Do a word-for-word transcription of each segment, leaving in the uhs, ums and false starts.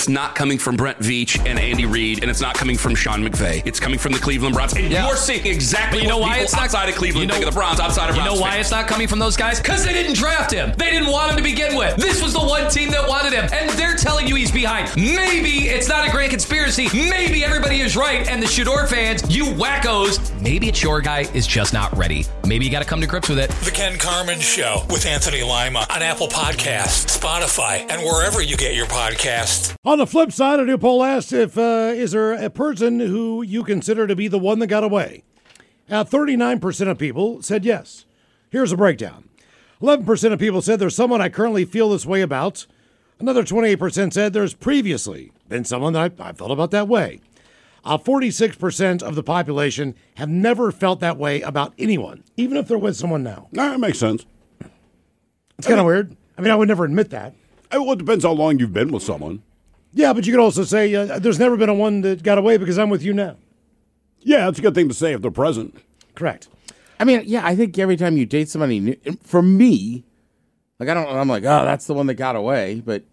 it's not coming from Brent Veach and Andy Reid, and it's not coming from Sean McVay. It's coming from the Cleveland Browns. And yeah. you're seeing exactly but you know what why people it's not, outside of Cleveland you know, think of the Browns, outside of Browns You know why fans. it's not coming from those guys? Because they didn't draft him. They didn't want him to begin with. This was the one team that wanted him, and they're telling you he's behind. Maybe it's not a grand conspiracy. Maybe everybody is right, and the Shador fans, you wackos, maybe it's your guy is just not ready. Maybe you got to come to grips with it. The Ken Carman Show with Anthony Lima on Apple Podcasts, Spotify, and wherever you get your podcasts. On the flip side, a new poll asked if uh, is there a person who you consider to be the one that got away? Uh, thirty-nine percent of people said yes. Here's a breakdown. eleven percent of people said there's someone I currently feel this way about. Another twenty-eight percent said there's previously been someone that I, I felt about that way. Uh, forty-six percent of the population have never felt that way about anyone, even if they're with someone now. No, that makes sense. It's kind of weird. I mean, I would never admit that. Well, it depends how long you've been with someone. Yeah, but you could also say uh, there's never been a one that got away because I'm with you now. Yeah, that's a good thing to say if they're present. Correct. I mean, yeah, I think every time you date somebody new, for me, like I don't, I'm like, oh, that's the one that got away, but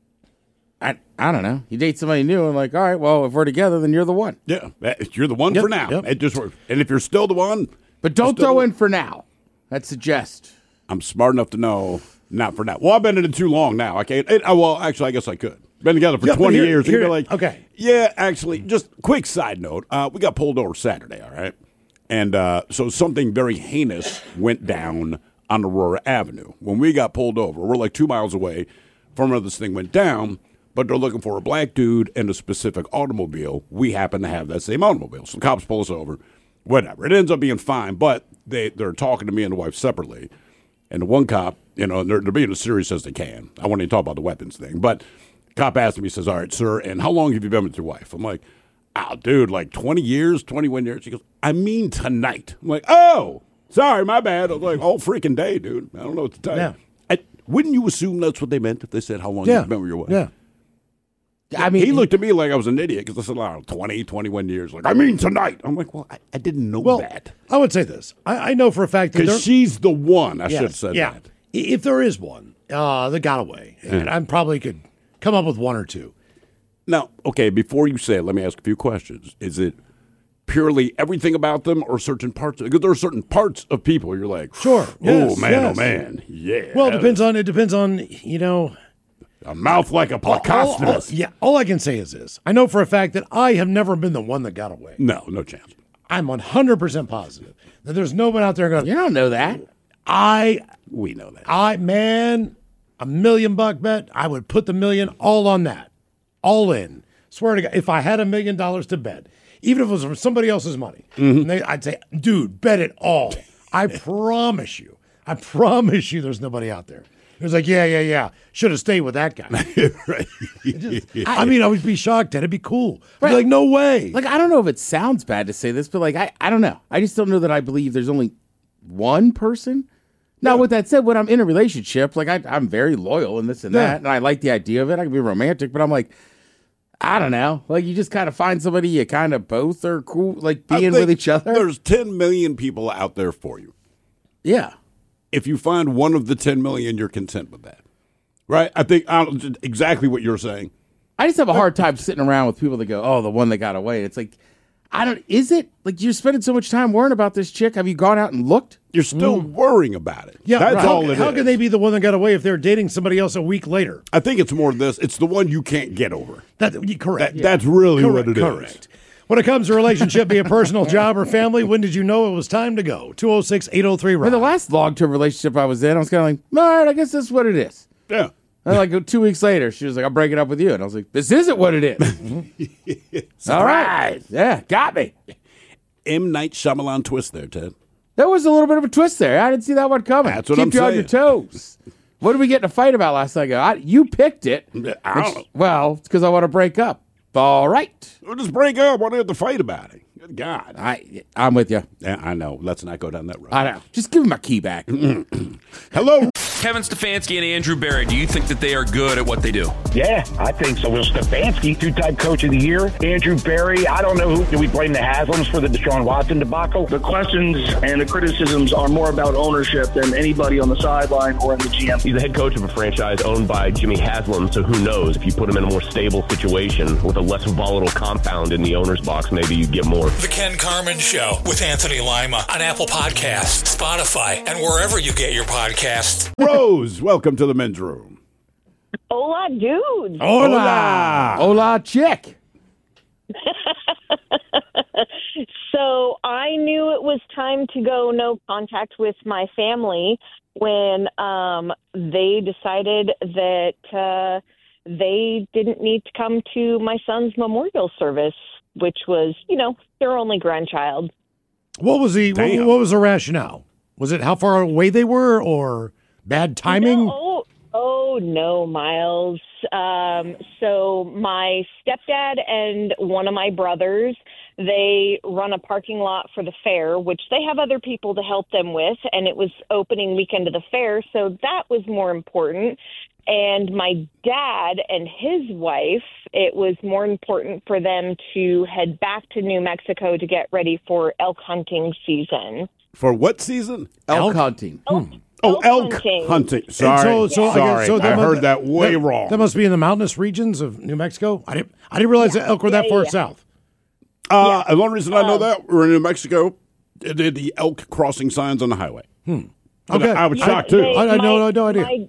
I, I don't know. You date somebody new, and like, all right, well, if we're together, then you're the one. Yeah, you're the one yep, for now. Yep. It just works. And if you're still the one, but don't throw in for now. That suggests I'm smart enough to know not for now. Well, I've been in it too long now. I can't. It, well, actually, I guess I could. Been together for yeah, twenty here, years. Here, you're like, okay, yeah, actually, just quick side note. Uh, we got pulled over Saturday, all right, and uh, so something very heinous went down on Aurora Avenue. When we got pulled over, we're like two miles away from where this thing went down. But they're looking for a black dude and a specific automobile. We happen to have that same automobile. So the cops pull us over. Whatever. It ends up being fine, but they, they're talking to me and the wife separately. And the one cop, you know, they're, they're being as serious as they can. I won't even talk about the weapons thing. But the cop asked me, he says, all right, sir, and how long have you been with your wife? I'm like, oh, dude, like twenty years, twenty-one years. She goes, I mean tonight. I'm like, oh, sorry, my bad. I was like, all freaking day, dude. I don't know what to tell you. Yeah. I, wouldn't you assume that's what they meant if they said how long yeah. you've been with your wife? Yeah. I mean, he looked at me like I was an idiot because I said, oh, twenty, twenty-one years. Like, I mean tonight. I'm like, well, I, I didn't know well, that. I would say this. I, I know for a fact that because she's the one. I yes, should have said yeah. that. If there is one uh, that got away, Yeah. and I probably could come up with one or two. Now, okay, before you say it, let me ask a few questions. Is it purely everything about them or certain parts? Because there are certain parts of people you're like, sure. Oh, Yes, man, yes. oh, man. Yeah. Well, it depends on, it depends on, you know. A mouth like a all, all, placostomus. Yeah, all I can say is this. I know for a fact that I have never been the one that got away. No, no chance. I'm one hundred percent positive that there's no one out there going, you don't know that. I, We know that. I, man, a million buck bet, I would put the million all on that. All in. Swear to God, if I had a million dollars to bet, even if it was from somebody else's money, Mm-hmm. and they, I'd say, dude, bet it all. I promise you. I promise you there's nobody out there. It was like, yeah, yeah, yeah. Should have stayed with that guy. Right. Just, I, I mean, I would be shocked at it. It'd be cool. I'd be like, no way. Like, I don't know if it sounds bad to say this, but like, I, I don't know. I just don't know that I believe there's only one person. Now, with that said, when I'm in a relationship, like I, I'm very loyal and this and Yeah. that, and I like the idea of it. I can be romantic, but I'm like, I don't know. Like, you just kind of find somebody you kind of both are cool, like I being think with each other. There's ten million people out there for you. Yeah. If you find one of the ten million, you're content with that. Right? I think I don't, exactly what you're saying. I just have a hard time sitting around with people that go, oh, the one that got away. It's like, I don't, is it? Like, you're spending so much time worrying about this chick. Have you gone out and looked? You're still worrying about it. Yeah, That's right. all how, it how is. can they be the one that got away if they're dating somebody else a week later? I think it's more this. It's the one you can't get over. That, correct. That, That's really correct, what it is. correct. When it comes to relationship, be it personal, job, or family, when did you know it was time to go? two oh six, eight oh three, I mean, the Rob. last long-term relationship I was in, I was kind of like, all right, I guess this is what it is. Yeah. And like two weeks later, she was like, I'm breaking up with you. And I was like, this isn't what it is. All right. Yeah, got me. M. Night Shyamalan twist there, Ted. There was a little bit of a twist there. I didn't see that one coming. That's what Keep I'm you on saying. your toes. What did we get in a fight about last night? I go, I, you picked it. I don't know. Well, it's because I want to break up. All right. We'll just break up. Why do we have to fight about it? Good God. I, I'm with you. Yeah, I know. Let's not go down that road. I know. Just give me my key back. Hello. Kevin Stefanski and Andrew Berry, do you think that they are good at what they do? Yeah, I think so. Will Stefanski, two-time coach of the year. Andrew Berry, I don't know who. Do we blame the Haslams for the Deshaun Watson debacle? The questions and the criticisms are more about ownership than anybody on the sideline or in the G M. He's the head coach of a franchise owned by Jimmy Haslam, so who knows? If you put him in a more stable situation with a less volatile compound in the owner's box, maybe you get more. The Ken Carman Show with Anthony Lima on Apple Podcasts, Spotify, and wherever you get your podcasts. Rose, welcome to the men's room. Hola, dudes. Hola. Hola, chick. So I knew it was time to go no contact with my family when um, they decided that uh, they didn't need to come to my son's memorial service, which was, you know, their only grandchild. What was the what, what was the rationale? Was it how far away they were, or bad timing? No, oh, oh no, Miles. Um, so my stepdad and one of my brothers, they run a parking lot for the fair, which they have other people to help them with, and it was opening weekend of the fair, so that was more important. And my dad and his wife, it was more important for them to head back to New Mexico to get ready for elk hunting season. For what season? Elk, elk hunting. Elk, hmm. Oh, elk hunting. hunting. Sorry, so, so, sorry. I, guess, so I must, heard that way that, wrong. That must be in the mountainous regions of New Mexico. I didn't. I didn't realize yeah, that elk were yeah, that far yeah. south. Uh, yeah. The only reason I know um, that we're in New Mexico. They did the elk crossing signs on the highway. Hmm. Okay, I, I was yeah, shocked too. They, I, I my, no, no idea. My,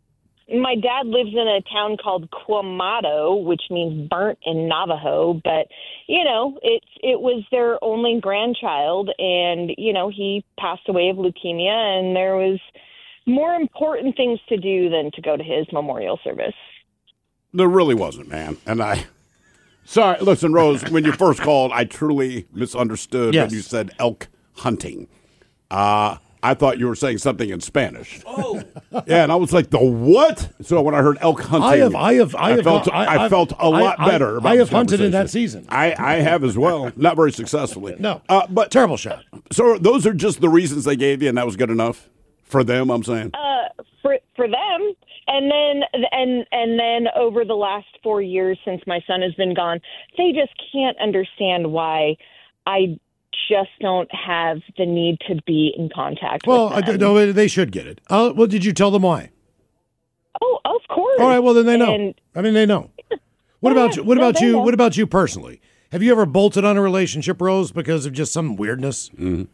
my dad lives in a town called Quamato, which means burnt in Navajo. But you know, it's it was their only grandchild, and you know, he passed away of leukemia, and there was more important things to do than to go to his memorial service. There really wasn't, man. And I, sorry, listen, Rose, when you first called, I truly misunderstood yes. when you said elk hunting. Uh, I thought you were saying something in Spanish. Oh. Yeah, and I was like, the what? So when I heard elk hunting, I have, I have, I, I have, felt, I, I, I felt a lot I, better I, about I have this hunted in that conversation. season. I, I have as well. Not very successfully. No, uh, but terrible shot. So those are just the reasons they gave you, and that was good enough for them, I'm saying? Uh, for for them. And then and and then over the last four years since my son has been gone, they just can't understand why I just don't have the need to be in contact well, with them. Well, no, they should get it. Uh, well, did you tell them why? Oh, of course. All right, well then they know. And, I mean, they know. What yeah, about you? What no, about they you? know. What about you personally? Have you ever bolted on a relationship, Rose, because of just some weirdness? Mm-hmm.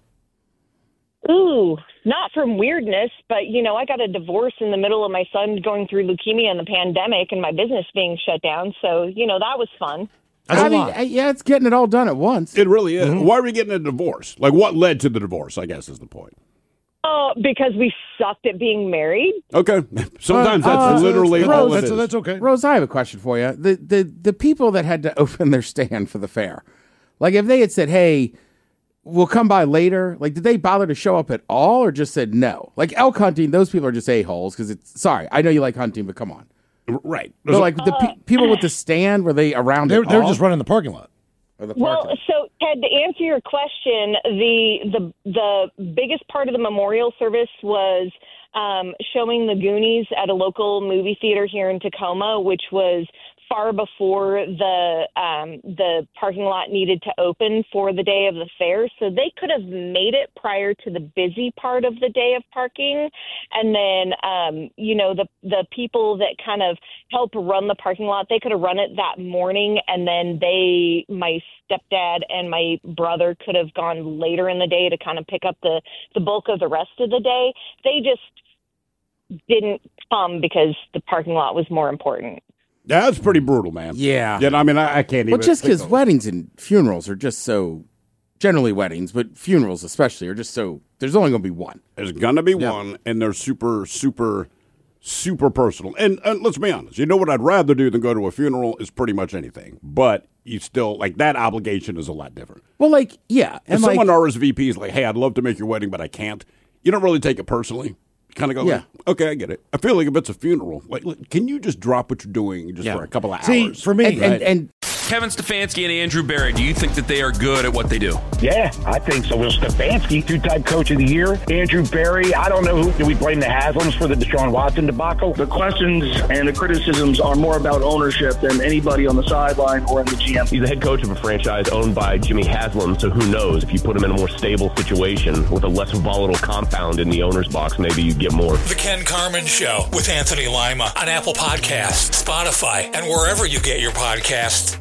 Ooh, not from weirdness, but, you know, I got a divorce in the middle of my son going through leukemia and the pandemic and my business being shut down. So, you know, that was fun. That's I a mean, lot. yeah, it's getting it all done at once. It really is. Mm-hmm. Why are we getting a divorce? Like, what led to the divorce, I guess, is the point. Oh, uh, because we sucked at being married. Okay. Sometimes Uh, that's uh, literally Rose, all it that's, is. that's okay. Rose, I have a question for you. The, the the people that had to open their stand for the fair, like if they had said, hey, we'll come by later, like did they bother to show up at all or just said no? Like elk hunting, those people are just a-holes because it's, sorry, I know you like hunting, but come on. Right. But like the pe- people with the stand, were they around They're, at they're all? just running the parking lot. Or the Well, parking? so Ted, to answer your question, the the the biggest part of the memorial service was um, showing the Goonies at a local movie theater here in Tacoma, which was far before the um, the parking lot needed to open for the day of the fair. So they could have made it prior to the busy part of the day of parking. And then, um, you know, the the people that kind of help run the parking lot, they could have run it that morning. And then they, my stepdad and my brother could have gone later in the day to kind of pick up the, the bulk of the rest of the day. They just didn't come because the parking lot was more important. That's pretty brutal, man. Yeah. Yeah, I mean, I, I can't even. Well, just think because of- weddings and funerals are just so, generally weddings, but funerals especially are just so, there's only going to be one. There's going to be Yeah. one, and they're super, super, super personal. And, and let's be honest, you know what I'd rather do than go to a funeral is pretty much anything. But you still, like, that obligation is a lot different. Well, like, yeah. If And someone like, R S V P is like, hey, I'd love to make your wedding, but I can't, you don't really take it personally. Kind of go, Yeah. okay, I get it. I feel like if it's a funeral, like, look, can you just drop what you're doing just Yeah. for a couple of See, hours? for me, and, and, and Kevin Stefanski and Andrew Berry, do you think that they are good at what they do? Yeah, I think so. Will Stefanski, two-time coach of the year. Andrew Berry, I don't know who. Do we blame the Haslams for the Deshaun Watson debacle? The questions and the criticisms are more about ownership than anybody on the sideline or in the G M. He's the head coach of a franchise owned by Jimmy Haslam, so who knows? If you put him in a more stable situation with a less volatile compound in the owner's box, maybe you get more. The Ken Carman Show with Anthony Lima on Apple Podcasts, Spotify, and wherever you get your podcasts.